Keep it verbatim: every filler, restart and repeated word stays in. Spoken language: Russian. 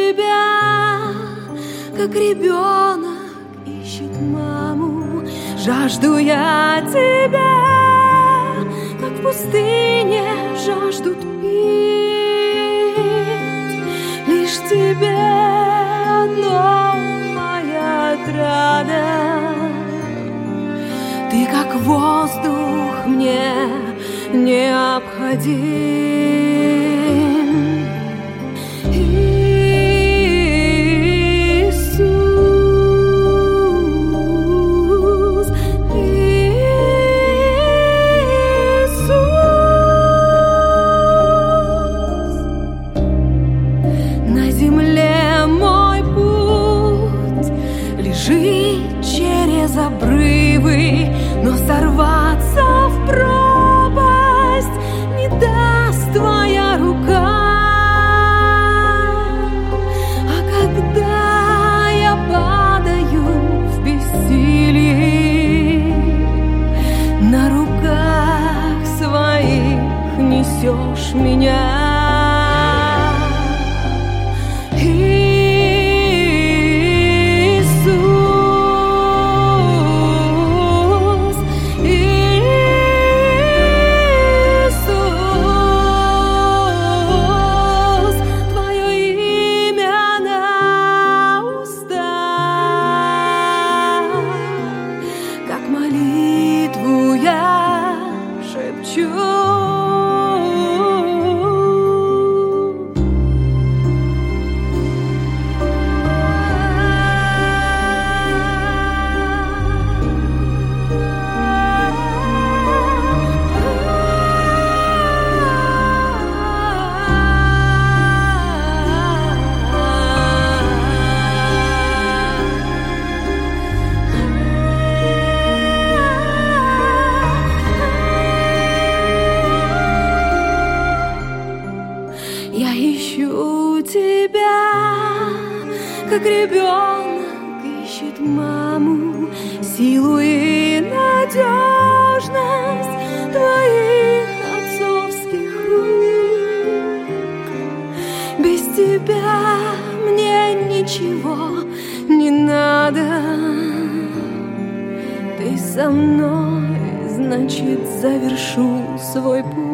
тебя, как ребенок ищет маму. Жажду я тебя, как в пустыне жаждут пить. Лишь тебе одно моя отрада. Ты как воздух мне необходим. Иисус, Иисус. На земле мой путь лежит через обрывы, но сорваться в пропасть не даст твоя рука. А когда я падаю в бессилии, на руках своих несешь меня. Молитву я шепчу. Я ищу тебя, как ребенок ищет маму. Силу и надежность твоих отцовских рук. Без тебя мне ничего не надо. Ты со мной, значит, завершу свой путь.